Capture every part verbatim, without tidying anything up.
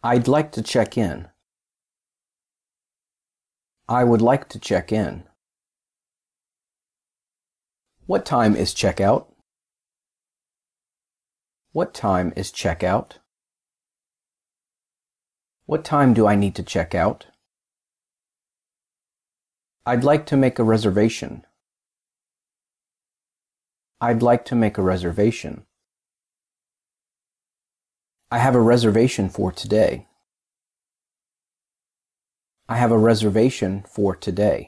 I'd like to check in. I would like to check in. What time is checkout? What time is checkout? What time do I need to check out? I'd like to make a reservation. I'd like to make a reservation. I have a reservation for today. I have a reservation for today.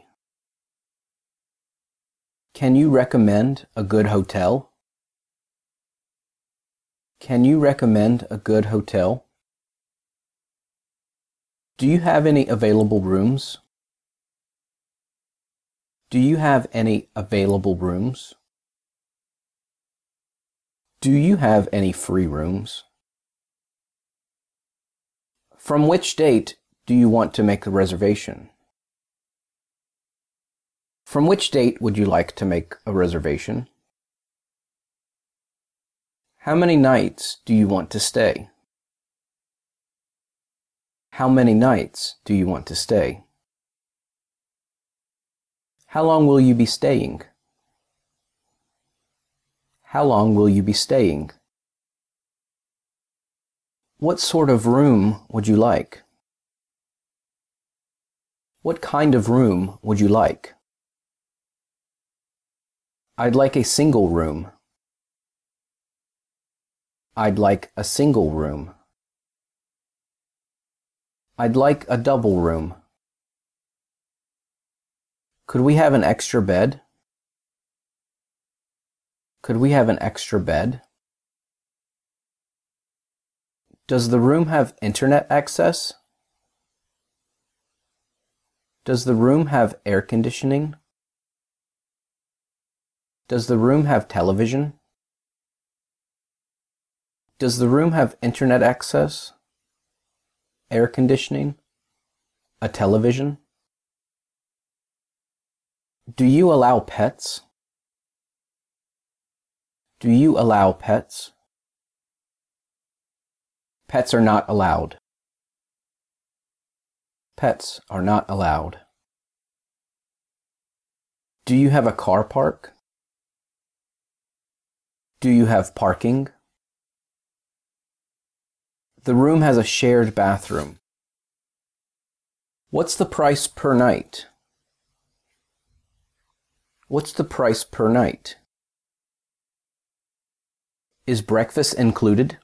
Can you recommend a good hotel? Can you recommend a good hotel? Do you have any available rooms? Do you have any available rooms? Do you have any free rooms? From which date do you want to make the reservation? From which date would you like to make a reservation? How many nights do you want to stay? How many nights do you want to stay? How long will you be staying? How long will you be staying? What sort of room would you like? What kind of room would you like? I'd like a single room. I'd like a single room. I'd like a double room. Could we have an extra bed? Could we have an extra bed? Does the room have internet access? Does the room have air conditioning? Does the room have television? Does the room have internet access? Air conditioning? A television? Do you allow pets? Do you allow pets? Pets are not allowed. Pets are not allowed. Do you have a car park? Do you have parking? The room has a shared bathroom. What's the price per night? What's the price per night? Is breakfast included?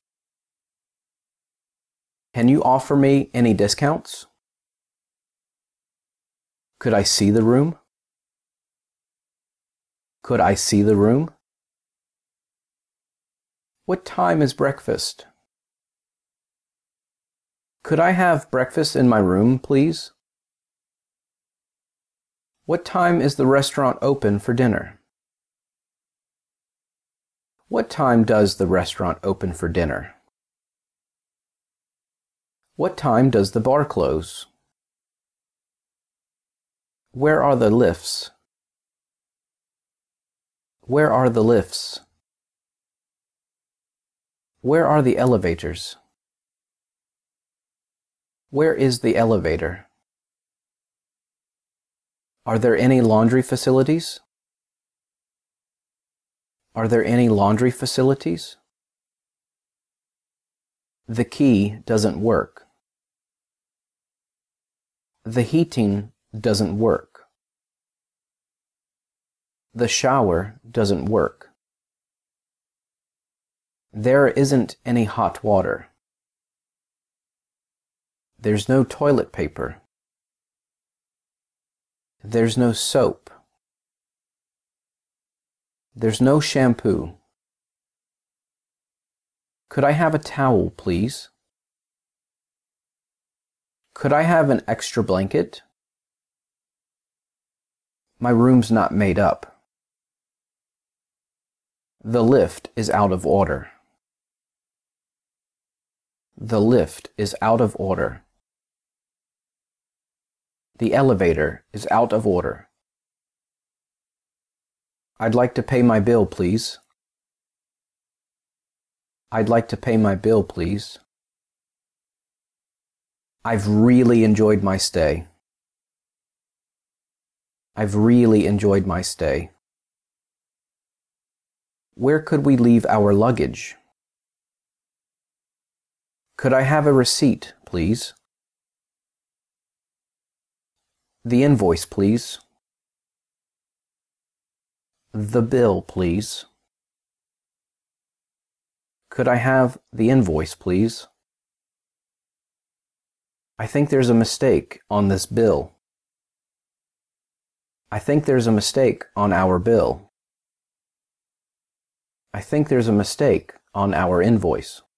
Can you offer me any discounts? Could I see the room? Could I see the room? What time is breakfast? Could I have breakfast in my room, please? What time is the restaurant open for dinner? What time does the restaurant open for dinner? What time does the bar close? Where are the lifts? Where are the lifts? Where are the elevators? Where is the elevator? Are there any laundry facilities? Are there any laundry facilities? The key doesn't work. The heating doesn't work. The shower doesn't work. There isn't any hot water. There's no toilet paper. There's no soap. There's no shampoo. Could I have a towel, please? Could I have an extra blanket? My room's not made up. The lift is out of order. The lift is out of order. The elevator is out of order. I'd like to pay my bill, please. I'd like to pay my bill, please. I've really enjoyed my stay. I've really enjoyed my stay. Where could we leave our luggage? Could I have a receipt, please? The invoice, please. The bill, please. Could I have the invoice, please? I think there's a mistake on this bill. I think there's a mistake on our bill. I think there's a mistake on our invoice.